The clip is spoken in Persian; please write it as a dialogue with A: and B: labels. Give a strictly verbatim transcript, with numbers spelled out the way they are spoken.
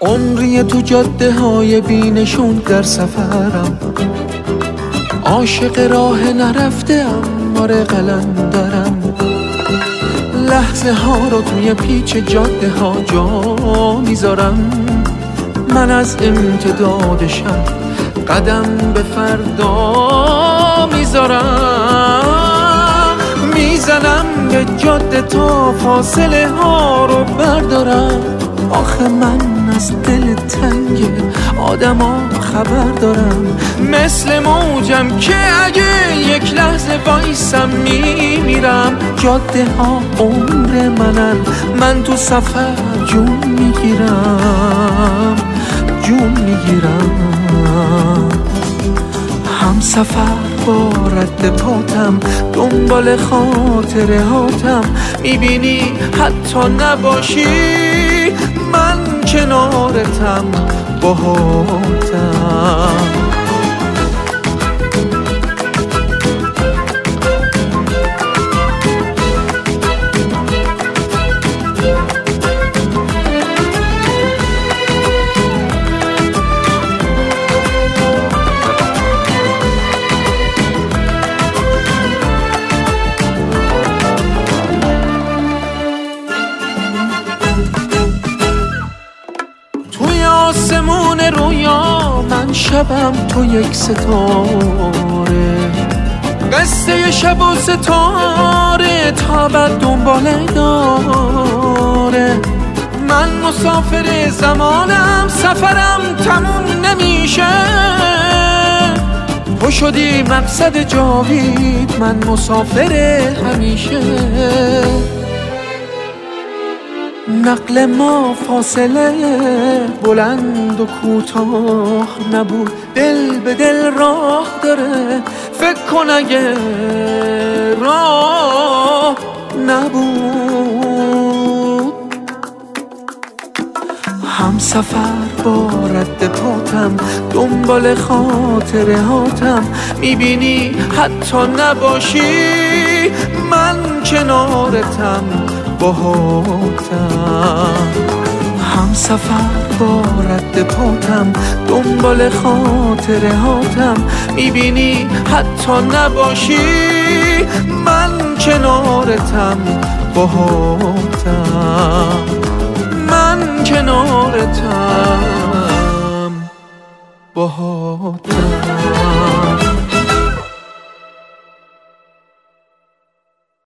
A: عمری تو جاده های بینشون در سفرم، عاشق راه نرفته‌ام، آره قلندرم. لحظه ها رو توی پیچ جاده ها جا میذارم، من از امتدادشم قدم به فردا میذارم. میزنم به جاده تا فاصله ها رو بردارم، آخه من از دل تنگ آدم ها خبر دارم. مثل موجم که اگه یک لحظه وایسم میمیرم. جاده ها عمر منن، من تو سفر جون میگیرم، جون میگیرم. هم سفر با رد پاتم، دنبال خاطره هاتم. میبینی حتی نباشی من کنارتم، باهاتم. آسمون رویا من شبم تو یک ستاره، قصه شب و ستاره تا بعد دنباله داره. من مسافر زمانم، سفرم تموم نمیشه. تو شدی مقصد جاوید، من مسافر همیشه. نقل ما فاصله بلند و کوتاه نبود، دل به دل راه داره. فکر کن اگه راه نبود. هم سفر با رد پاتم، دنبال خاطره هاتم. میبینی حتی نباشی من کنارتم، باهاتم. هم سفر با رد پاتم، دنبال خاطره هاتم. میبینی حتی نباشی من کنارتم، باهاتم. من کنارتم، باهاتم.